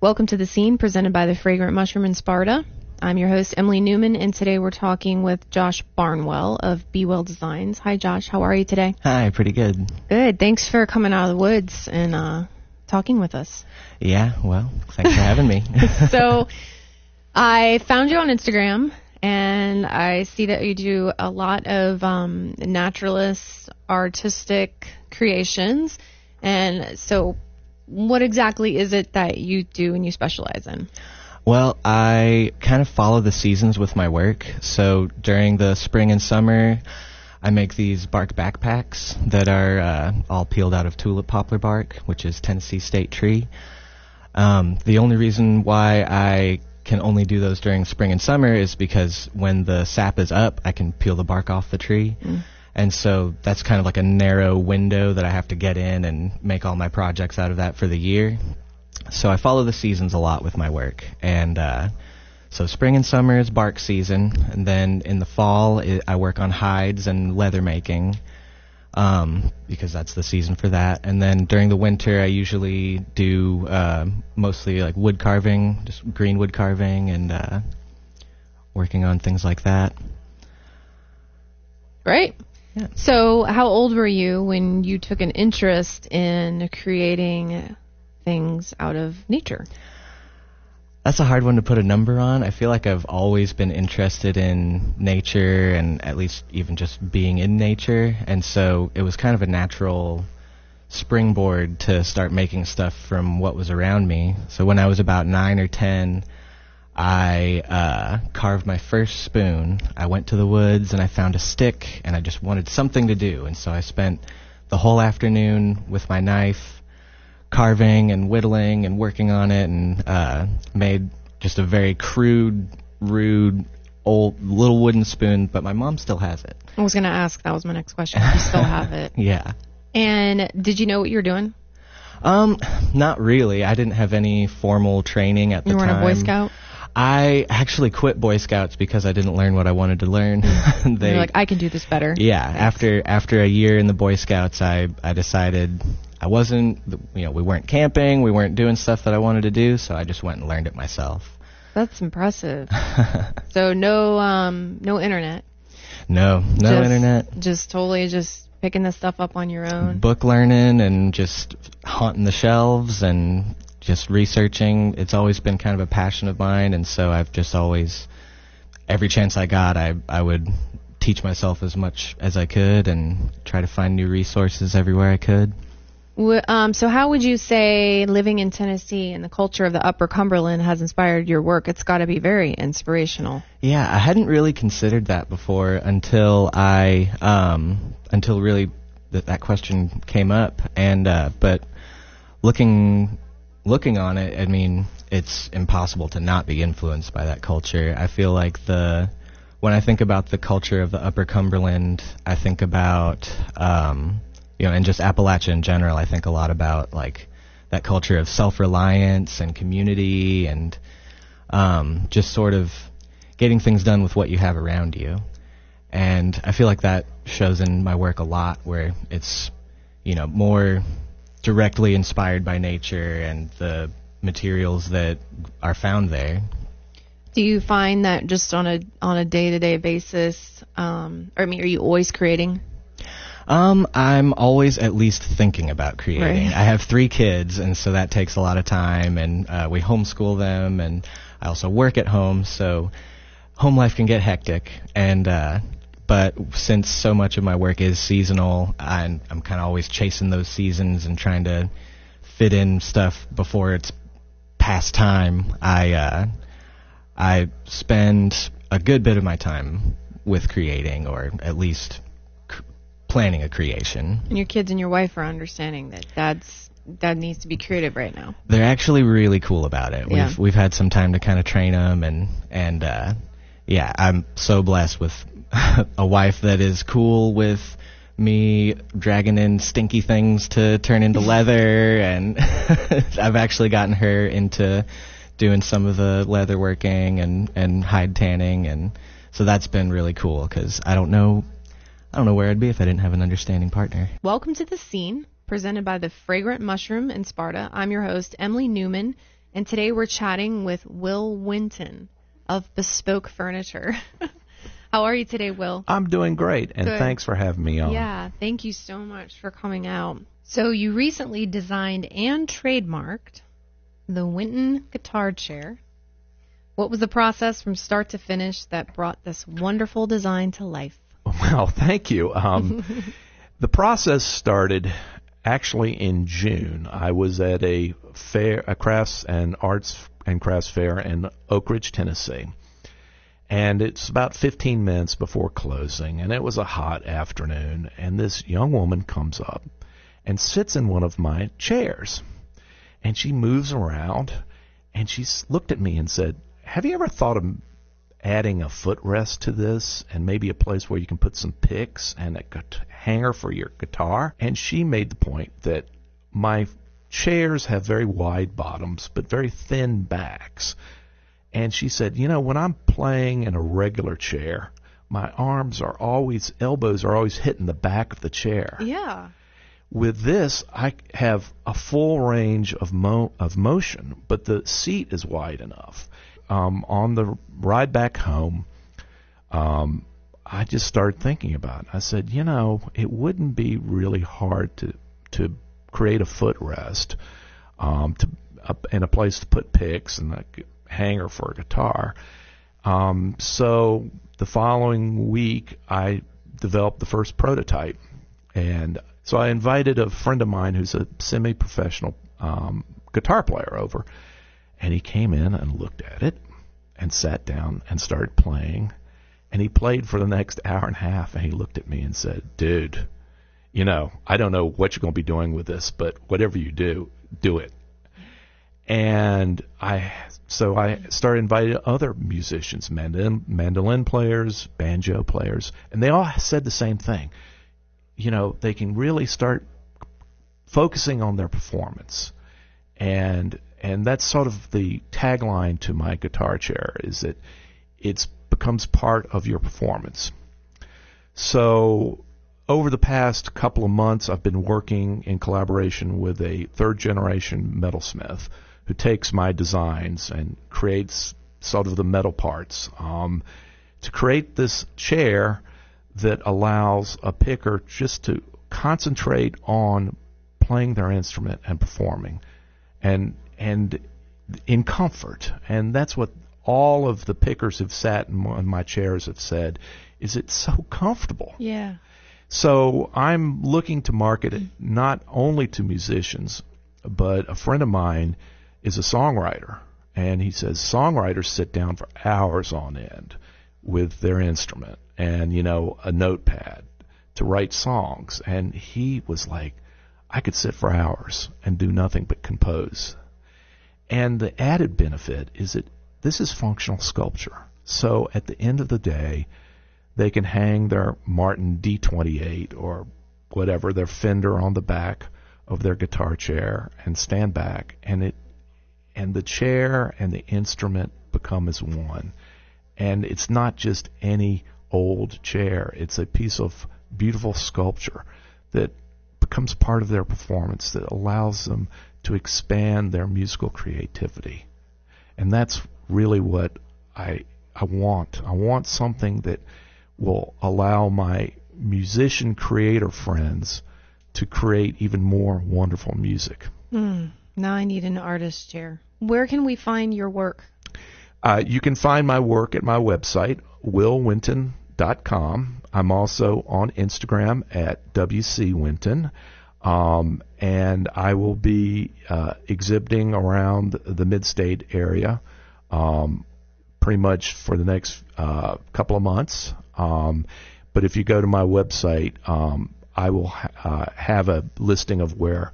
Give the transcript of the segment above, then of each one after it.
Welcome to The Scene, presented by the Fragrant Mushroom in Sparta. I'm your host, Emily Newman, and today we're talking with Josh Barnwell of Be Well Designs. Hi, Josh. How are you today? Hi, pretty good. Good. Thanks for coming out of the woods and talking with us. Yeah, well, thanks for having me. So I found you on Instagram, and I see that you do a lot of naturalist, artistic creations. And so what exactly is it that you do and you specialize in? Well, I kind of follow the seasons with my work. So during the spring and summer, I make these bark backpacks that are all peeled out of tulip poplar bark, which is Tennessee state tree. The only reason why I can only do those during spring and summer is because when the sap is up, I can peel the bark off the tree. And so that's kind of like a narrow window that I have to get in and make all my projects out of that for the year. So I follow the seasons a lot with my work. And so spring and summer is bark season. And then in the fall, I work on hides and leather making because that's the season for that. And then during the winter, I usually do mostly like wood carving, just green wood carving and working on things like that. Great. Yeah. So how old were you when you took an interest in creating things out of nature? That's a hard one to put a number on. I feel like I've always been interested in nature and at least even just being in nature. And so it was kind of a natural springboard to start making stuff from what was around me. So when I was about 9 or 10, I carved my first spoon. I went to the woods and I found a stick and I just wanted something to do. And so I spent the whole afternoon with my knife carving and whittling and working on it and made just a very crude, rude, old little wooden spoon, but my mom still has it. I was going to ask. That was my next question. Do you still have it? Yeah. And did you know what you were doing? Not really. I didn't have any formal training at the time. You weren't a Boy Scout? I actually quit Boy Scouts because I didn't learn what I wanted to learn. You're like, I can do this better. Yeah. Thanks. After a year in the Boy Scouts, I decided I wasn't, we weren't camping, we weren't doing stuff that I wanted to do, so I just went and learned it myself. That's impressive. So no internet. No internet. Just totally just picking this stuff up on your own. Book learning and just haunting the shelves and just researching. It's always been kind of a passion of mine, and so I've just always, every chance I got, I would teach myself as much as I could and try to find new resources everywhere I could. So how would you say living in Tennessee and the culture of the Upper Cumberland has inspired your work? It's got to be very inspirational. Yeah, I hadn't really considered that before until really that question came up. And but looking on it, I mean, it's impossible to not be influenced by that culture. I feel like when I think about the culture of the Upper Cumberland, I think about and just Appalachia in general, I think a lot about like that culture of self-reliance and community and just sort of getting things done with what you have around you. And I feel like that shows in my work a lot, where it's, more directly inspired by nature and the materials that are found there. Do you find that just on a day-to-day basis, are you always creating? I'm always at least thinking about creating. Right. I have 3 kids, and so that takes a lot of time, and we homeschool them, and I also work at home, so home life can get hectic. And but since so much of my work is seasonal, I'm kind of always chasing those seasons and trying to fit in stuff before it's past time. I spend a good bit of my time with creating, or at least planning a creation. And your kids and your wife are understanding that Dad needs to be creative right now. They're actually really cool about it. Yeah. We've had some time to kind of train them, and I'm so blessed with a wife that is cool with me dragging in stinky things to turn into leather, and I've actually gotten her into doing some of the leather working and hide tanning, and so that's been really cool because I don't know where I'd be if I didn't have an understanding partner. Welcome to The Scene, presented by the Fragrant Mushroom in Sparta. I'm your host, Emily Newman, And today we're chatting with Will Winton of Bespoke Furniture. How are you today, Will? I'm doing great, and Good. Thanks for having me on. Yeah, thank you so much for coming out. So you recently designed and trademarked the Winton guitar chair. What was the process from start to finish that brought this wonderful design to life? Well, thank you. The process started actually in June. I was at a fair, a crafts and arts and crafts fair in Oak Ridge, Tennessee. And it's about 15 minutes before closing, and it was a hot afternoon, and this young woman comes up and sits in one of my chairs. And she moves around, and she looked at me and said, "Have you ever thought of adding a footrest to this and maybe a place where you can put some picks and a hanger for your guitar?" And she made the point that my chairs have very wide bottoms but very thin backs. And she said, when I'm playing in a regular chair, my elbows are always hitting the back of the chair. Yeah. With this, I have a full range of motion, but the seat is wide enough. On the ride back home, I just started thinking about it. I said, it wouldn't be really hard to create a footrest, and a place to put picks and a hanger for a guitar. So the following week, I developed the first prototype, and so I invited a friend of mine who's a semi-professional guitar player over, and he came in and looked at it and sat down and started playing, and he played for the next hour and a half, and he looked at me and said, "Dude, I don't know what you're going to be doing with this, but whatever you do, do it." And so I started inviting other musicians, mandolin players, banjo players, and they all said the same thing. They can really start focusing on their performance. And that's sort of the tagline to my guitar chair, is that it becomes part of your performance. So over the past couple of months, I've been working in collaboration with a third-generation metalsmith who takes my designs and creates sort of the metal parts to create this chair that allows a picker just to concentrate on playing their instrument and performing, and in comfort. And that's what all of the pickers who've sat in my chairs have said, is it's so comfortable. Yeah. So I'm looking to market it not only to musicians, but a friend of mine is a songwriter, and he says songwriters sit down for hours on end with their instrument and, a notepad to write songs. And he was like, I could sit for hours and do nothing but compose. And the added benefit is that this is functional sculpture. So at the end of the day, they can hang their Martin D28 or whatever, their Fender, on the back of their guitar chair and stand back, and the chair and the instrument become as one. And it's not just any old chair. It's a piece of beautiful sculpture that becomes part of their performance, that allows them to expand their musical creativity. And that's really what I want. I want something that will allow my musician creator friends to create even more wonderful music. Now I need an artist chair. Where can we find your work? You can find my work at my website, willwinton.com. I'm also on Instagram at WCWinton. And I will be exhibiting around the Mid-State area pretty much for the next couple of months. But if you go to my website, I will have a listing of where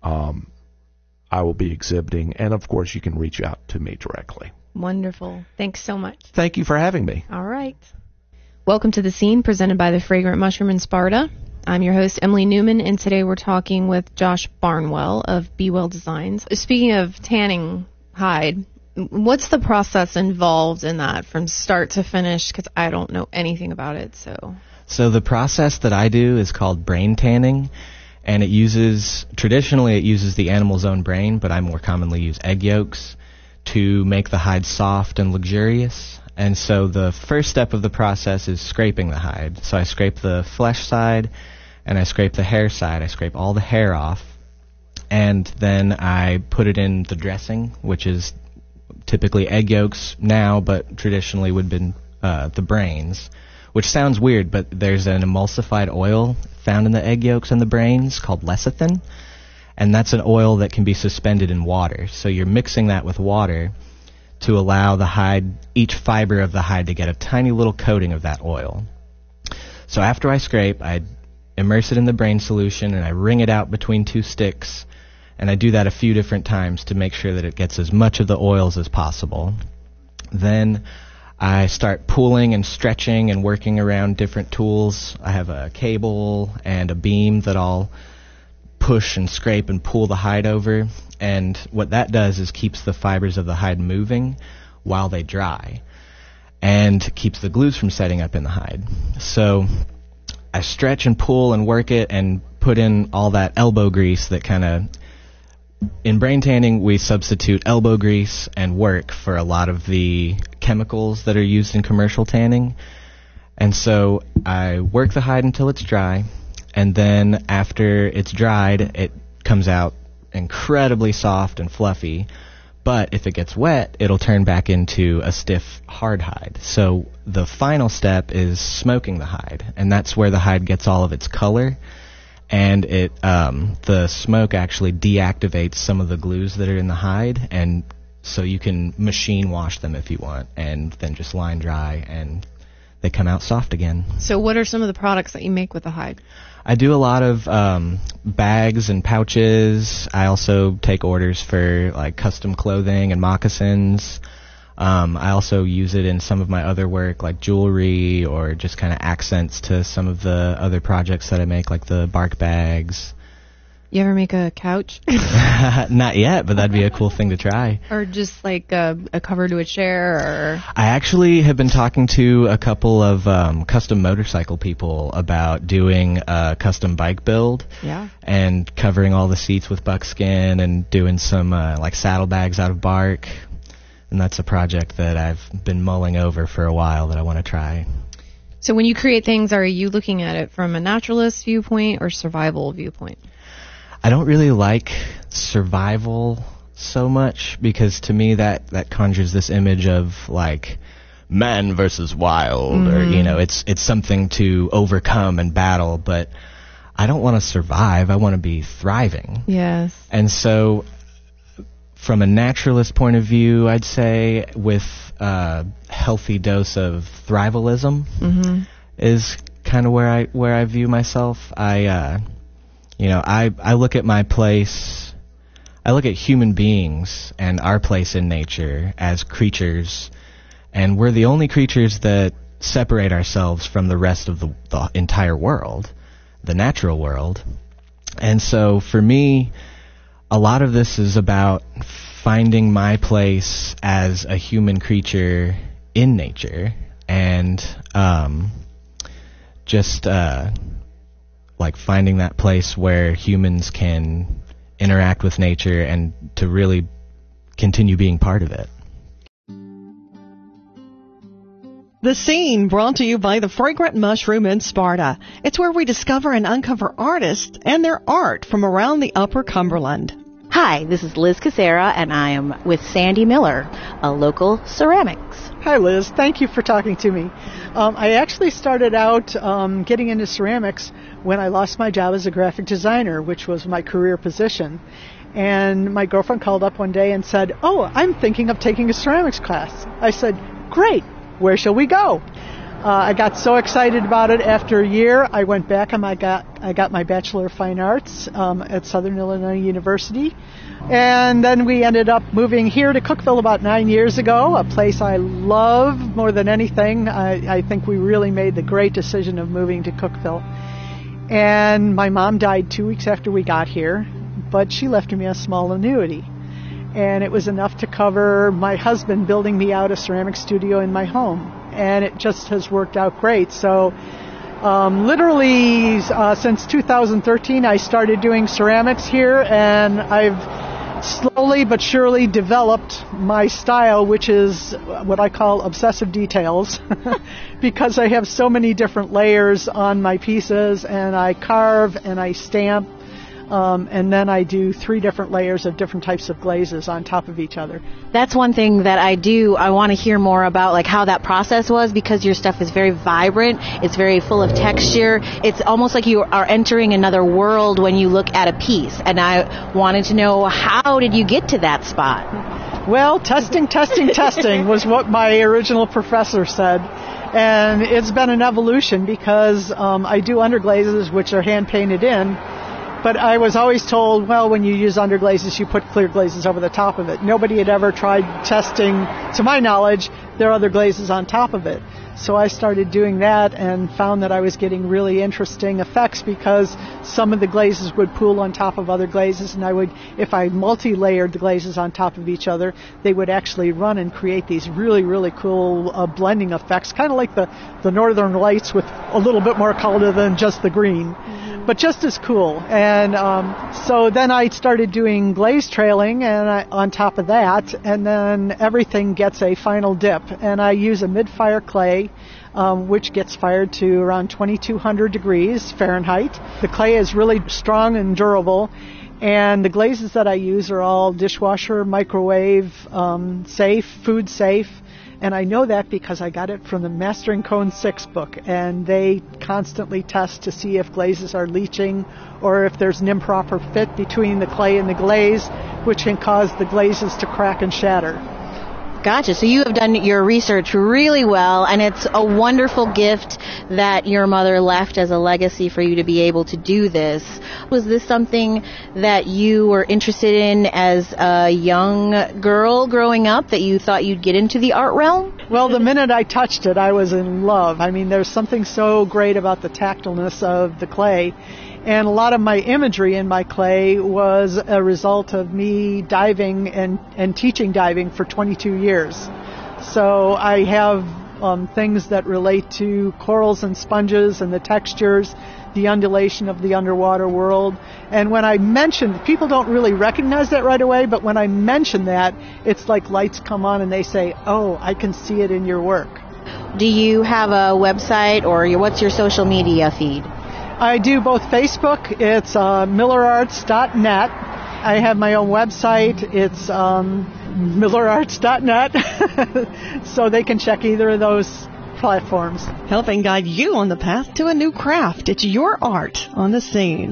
I will be exhibiting. And, of course, you can reach out to me directly. Wonderful. Thanks so much. Thank you for having me. All right. Welcome to The Scene, presented by the Fragrant Mushroom in Sparta. I'm your host, Emily Newman, and today we're talking with Josh Barnwell of Be Well Designs. Speaking of tanning hide, what's the process involved in that from start to finish? Because I don't know anything about it. So the process that I do is called brain tanning, and traditionally it uses the animal's own brain, but I more commonly use egg yolks. to make the hide soft and luxurious. And so the first step of the process is scraping the hide. So I scrape the flesh side and I scrape the hair side. I scrape all the hair off. And then I put it in the dressing, which is typically egg yolks now, but traditionally would have been the brains, which sounds weird, but there's an emulsified oil found in the egg yolks and the brains called lecithin, and that's an oil that can be suspended in water. So you're mixing that with water to allow the hide, each fiber of the hide, to get a tiny little coating of that oil. So after I scrape, I immerse it in the brain solution and I wring it out between two sticks, and I do that a few different times to make sure that it gets as much of the oils as possible. Then I start pulling and stretching and working around different tools. I have a cable and a beam that I'll push and scrape and pull the hide over, and what that does is keeps the fibers of the hide moving while they dry and keeps the glues from setting up in the hide. So I stretch and pull and work it and put in all that elbow grease that kind of... In brain tanning, we substitute elbow grease and work for a lot of the chemicals that are used in commercial tanning. And so I work the hide until it's dry, and then after it's dried, it comes out incredibly soft and fluffy. But if it gets wet, it'll turn back into a stiff, hard hide. So the final step is smoking the hide, and that's where the hide gets all of its color. And the smoke actually deactivates some of the glues that are in the hide, and so you can machine wash them if you want, and then just line dry, and they come out soft again. So what are some of the products that you make with the hide? I do a lot of bags and pouches. I also take orders for like custom clothing and moccasins. I also use it in some of my other work, like jewelry or just kind of accents to some of the other projects that I make, like the bark bags. You ever make a couch? Not yet, but that'd be a cool thing to try. Or just like a cover to a chair? Or I actually have been talking to a couple of custom motorcycle people about doing a custom bike build. Yeah. And covering all the seats with buckskin and doing some like saddlebags out of bark. And that's a project that I've been mulling over for a while that I want to try. So when you create things, are you looking at it from a naturalist viewpoint or survival viewpoint? I don't really like survival so much, because to me that conjures this image of like man versus wild, or it's something to overcome and battle, but I don't want to survive. I want to be thriving. Yes. And so from a naturalist point of view, I'd say with a healthy dose of thrivalism is kind of where I view myself. I look at my place, I look at human beings and our place in nature as creatures, and we're the only creatures that separate ourselves from the rest of the entire world, the natural world. And so for me, a lot of this is about finding my place as a human creature in nature, and like finding that place where humans can interact with nature and to really continue being part of it. The Scene, brought to you by the Fragrant Mushroom in Sparta. It's where we discover and uncover artists and their art from around the Upper Cumberland. Hi, this is Liz Casera, and I am with Sandy Miller, a local ceramics. Hi, Liz. Thank you for talking to me. I actually started out getting into ceramics when I lost my job as a graphic designer, which was my career position. And my girlfriend called up one day and said, "Oh, I'm thinking of taking a ceramics class." I said, "Great. Where shall we go?" I got so excited about it. After a year, I went back and I got my Bachelor of Fine Arts at Southern Illinois University. And then we ended up moving here to Cookeville about 9 years ago, a place I love more than anything. I think we really made the great decision of moving to Cookeville. And my mom died 2 weeks after we got here, but she left me a small annuity. And it was enough to cover my husband building me out a ceramic studio in my home. And it just has worked out great. So literally since 2013, I started doing ceramics here, and I've slowly but surely developed my style, which is what I call obsessive details, because I have so many different layers on my pieces, and I carve and I stamp, and then I do 3 different layers of different types of glazes on top of each other. That's one thing that I want to hear more about, like how that process was, because your stuff is very vibrant. It's very full of texture. It's almost like you are entering another world when you look at a piece. And I wanted to know, how did you get to that spot? Well, testing was what my original professor said. And it's been an evolution because I do underglazes, which are hand painted in. But I was always told, well, when you use underglazes, you put clear glazes over the top of it. Nobody had ever tried testing, to my knowledge, their other glazes on top of it. So I started doing that and found that I was getting really interesting effects because some of the glazes would pool on top of other glazes, and if I multi-layered the glazes on top of each other, they would actually run and create these really, really cool blending effects, kind of like the Northern Lights with a little bit more color than just the green. But just as cool. And so then I started doing glaze trailing on top of that, and then everything gets a final dip. And I use a mid-fire clay, which gets fired to around 2200 degrees Fahrenheit. The clay is really strong and durable, and the glazes that I use are all dishwasher, microwave safe, food safe. And I know that because I got it from the Mastering Cone 6 book, and they constantly test to see if glazes are leaching or if there's an improper fit between the clay and the glaze, which can cause the glazes to crack and shatter. Gotcha. So you have done your research really well, and it's a wonderful gift that your mother left as a legacy for you to be able to do this. Was this something that you were interested in as a young girl growing up, that you thought you'd get into the art realm? Well, the minute I touched it, I was in love. I mean, there's something so great about the tactileness of the clay. And a lot of my imagery in my clay was a result of me diving and teaching diving for 22 years. So I have things that relate to corals and sponges and the textures, the undulation of the underwater world. And when I mention, people don't really recognize that right away, but when I mention that, it's like lights come on and they say, oh, I can see it in your work. Do you have a website, or what's your social media feed? I do both Facebook. It's millerarts.net. I have my own website. It's millerarts.net. So they can check either of those platforms. Helping guide you on the path to a new craft. It's your art on the scene.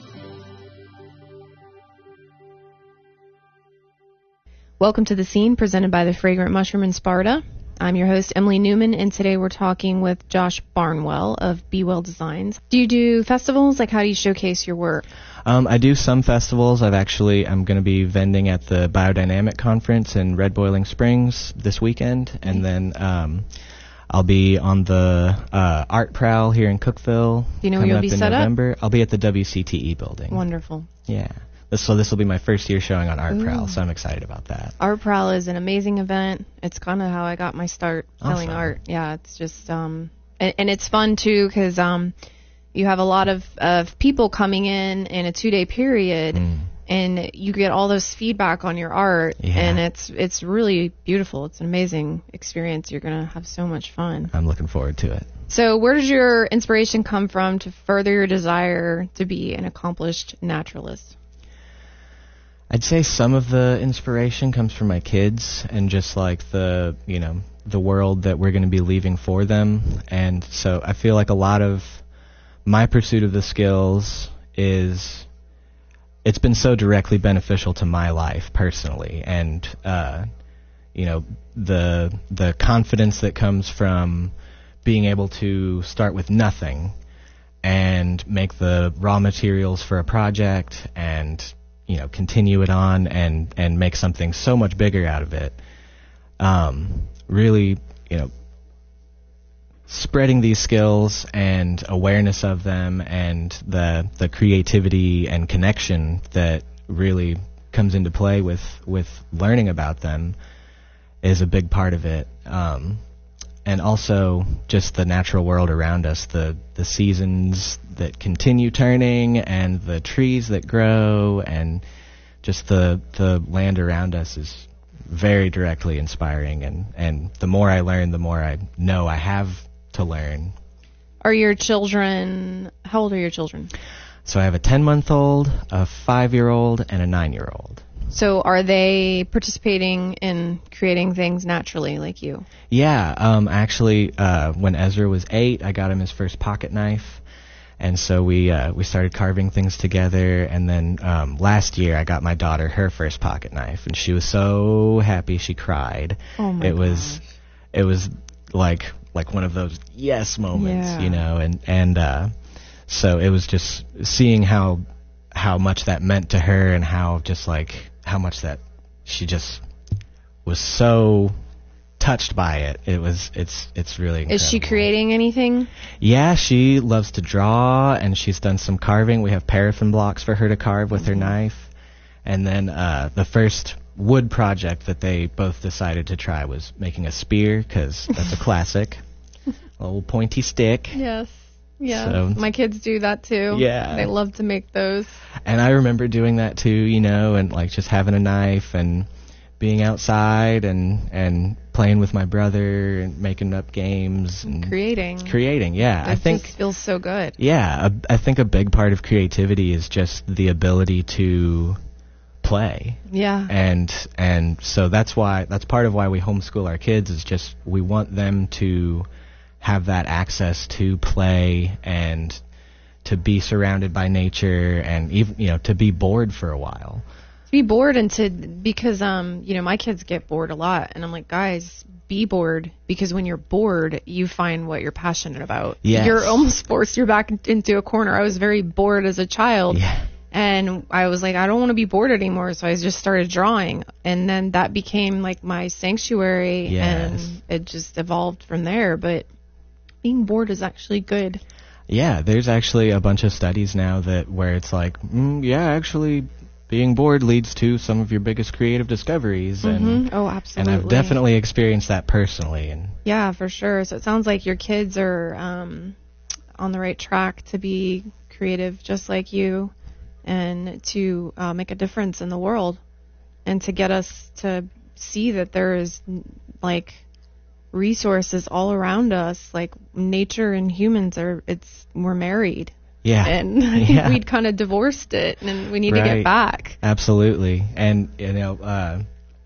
Welcome to The Scene, presented by the Fragrant Mushroom in Sparta. I'm your host, Emily Newman, and today we're talking with Josh Barnwell of Be Well Designs. Do you do festivals? Like, how do you showcase your work? I do some festivals. I'm going to be vending at the Biodynamic Conference in Red Boiling Springs this weekend, and then I'll be on the Art Prowl here in Cookeville. Do you know where you'll be set November. I'll be at the WCTE building. Wonderful. Yeah. So this will be my first year showing on Art Prowl, so I'm excited about that. Art Prowl is an amazing event. It's kind of how I got my start selling art. Yeah, it's just and it's fun too because you have a lot of people coming in a 2-day period, and you get all this feedback on your art, and it's really beautiful. It's an amazing experience. You're gonna have so much fun. I'm looking forward to it. So where does your inspiration come from to further your desire to be an accomplished naturalist? I'd say some of the inspiration comes from my kids and just like the world that we're going to be leaving for them. And so I feel like a lot of my pursuit of the skills it's been so directly beneficial to my life personally. And, the confidence that comes from being able to start with nothing and make the raw materials for a project and continue it on and make something so much bigger out of it. Really, spreading these skills and awareness of them and the creativity and connection that really comes into play with learning about them is a big part of it. And also just the natural world around us, the seasons that continue turning and the trees that grow and just the land around us is very directly inspiring, and the more I learn, the more I know I have to learn. Are your children, how old are your children? So I have a 10-month-old, a 5-year-old, and a 9-year-old. So are they participating in creating things naturally like you? Yeah, actually, when Ezra was 8, I got him his first pocket knife. And so we started carving things together, and then last year I got my daughter her first pocket knife, and she was so happy she cried. Oh my gosh. It was like one of those yes moments, Yeah. you know, and so it was just seeing how much that meant to her, and how much that she just was so touched by it. It's really incredible. Is she creating anything? Yeah, she loves to draw, and she's done some carving. We have paraffin blocks for her to carve with her knife. And then the first wood project that they both decided to try was making a spear, because that's a classic. A little pointy stick. Yes. Yeah. So, my kids do that too. Yeah. They love to make those. And I remember doing that too, you know, and like just having a knife and being outside and playing with my brother and making up games and creating. Yeah, I think just feels so good. Yeah, I think a big part of creativity is just the ability to play. Yeah. And so that's part of why we homeschool our kids, is just we want them to have that access to play and to be surrounded by nature, and even, you know, to be bored for a while. Be bored, and because you know, my kids get bored a lot, and I'm like, guys, be bored, because when you're bored, you find what you're passionate about. Yes. You're almost forced your back into a corner. I was very bored as a child. Yeah. And I was like, I don't want to be bored anymore, so I just started drawing, and then that became like my sanctuary. Yes. And it just evolved from there. But being bored is actually good. Yeah, there's actually a bunch of studies now where it's like, actually being bored leads to some of your biggest creative discoveries. And Oh, absolutely. And I've definitely experienced that personally. And yeah, for sure. So it sounds like your kids are on the right track to be creative just like you, and to make a difference in the world, and to get us to see that there is like resources all around us. Like nature and humans we're married. Yeah. And I think we'd kind of divorced it, and we need to get back. Absolutely. And, you know,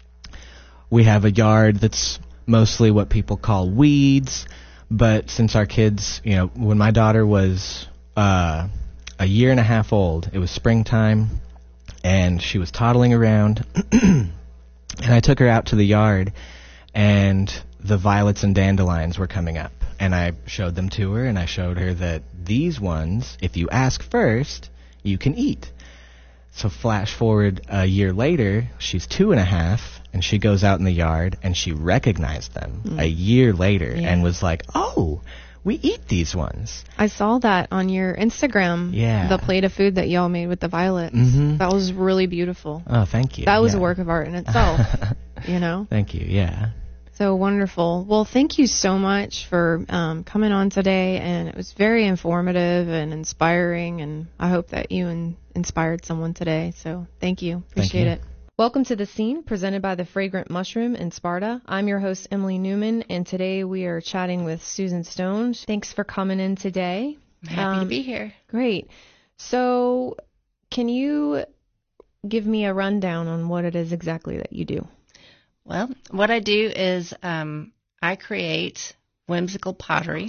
we have a yard that's mostly what people call weeds, but since our kids, you know, when my daughter was a year and a half old, it was springtime, and she was toddling around, and I took her out to the yard, and the violets and dandelions were coming up. And I showed them to her, and I showed her that these ones, if you ask first, you can eat. So flash forward a year later, she's 2.5, and she goes out in the yard, and she recognized them a year later and was like, oh, we eat these ones. I saw that on your Instagram. Yeah. The plate of food that y'all made with the violets. That was really beautiful. Oh, thank you. That was a work of art in itself, you know? Thank you, yeah. So wonderful. Well, thank you so much for coming on today, and it was very informative and inspiring, and I hope that you inspired someone today. So thank you. Appreciate it. Welcome to The Scene, presented by the Fragrant Mushroom in Sparta. I'm your host, Emily Newman, and today we are chatting with Susan Stone. Thanks for coming in today. I'm happy to be here. Great. So can you give me a rundown on what it is exactly that you do? Well, what I do is I create whimsical pottery.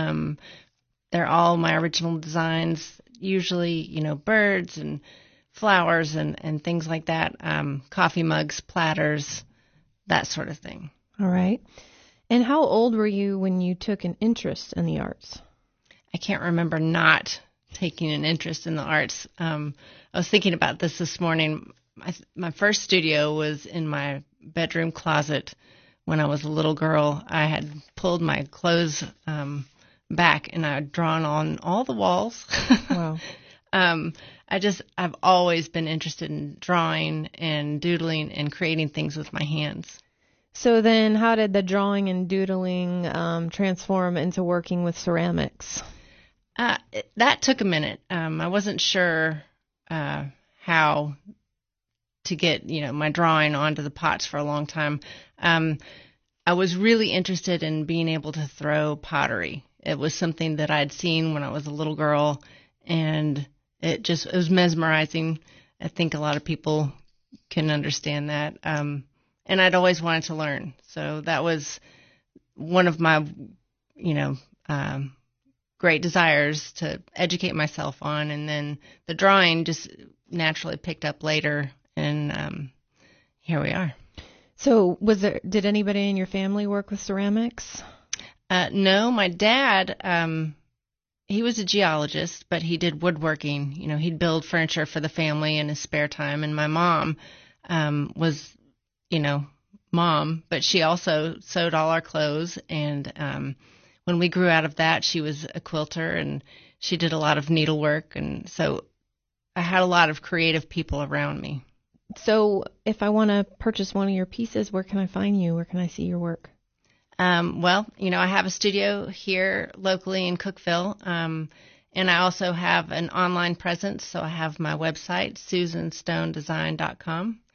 They're all my original designs, usually, you know, birds and flowers and things like that, coffee mugs, platters, that sort of thing. All right. And how old were you when you took an interest in the arts? I can't remember not taking an interest in the arts. I was thinking about this morning. My first studio was in my bedroom closet when I was a little girl. I had pulled my clothes back, and I had drawn on all the walls. Wow. I've always been interested in drawing and doodling and creating things with my hands. So then how did the drawing and doodling transform into working with ceramics? That took a minute. I wasn't sure how to get, my drawing onto the pots for a long time. I was really interested in being able to throw pottery. It was something that I'd seen when I was a little girl, and it was mesmerizing. I think a lot of people can understand that. And I'd always wanted to learn. So that was one of my, great desires to educate myself on. And then the drawing just naturally picked up later, and here we are. So did anybody in your family work with ceramics? No, my dad, he was a geologist, but he did woodworking. He'd build furniture for the family in his spare time. And my mom was, mom, but she also sewed all our clothes. And when we grew out of that, she was a quilter, and she did a lot of needlework. And so I had a lot of creative people around me. So if I want to purchase one of your pieces, where can I find you? Where can I see your work? Well, I have a studio here locally in Cookeville, and I also have an online presence. So I have my website, SusanStoneDesign.com.